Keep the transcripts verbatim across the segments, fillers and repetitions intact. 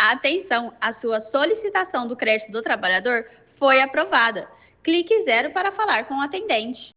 Atenção, a sua solicitação do crédito do trabalhador foi aprovada. Clique zero para falar com o atendente.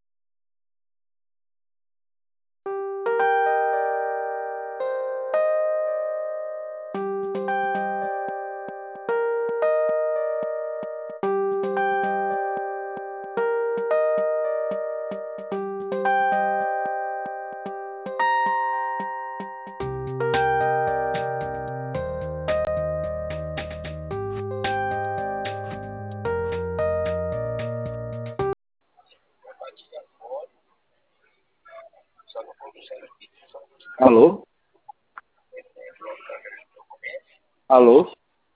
Alô? Alô?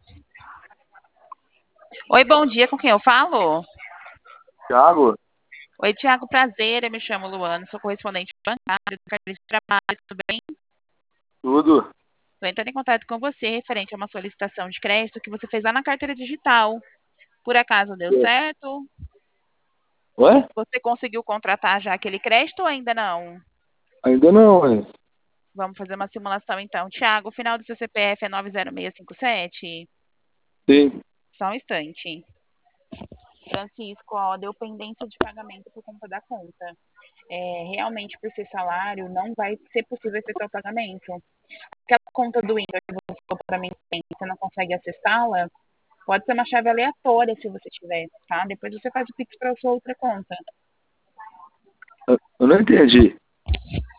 Oi, bom dia, com quem eu falo? Thiago? Oi, Tiago, prazer, eu me chamo Luana, sou correspondente bancário do carteira de trabalho, tudo bem? Tudo? Estou entrando em contato com você referente a uma solicitação de crédito que você fez lá na carteira digital. Por acaso deu certo? Ué? Você conseguiu contratar já aquele crédito ou ainda não? Ainda não, hein? Vamos fazer uma simulação então. Tiago, o final do seu C P F é nove zero seis cinco sete? Sim. Só um instante. Francisco, ó, deu pendência de pagamento por conta da conta. É, realmente, por ser salário, não vai ser possível efetuar o pagamento. Aquela conta do Inter que você falou para mim, você não consegue acessá-la, pode ser uma chave aleatória se você tiver, tá? Depois você faz o Pix para a sua outra conta. Eu eu não entendi.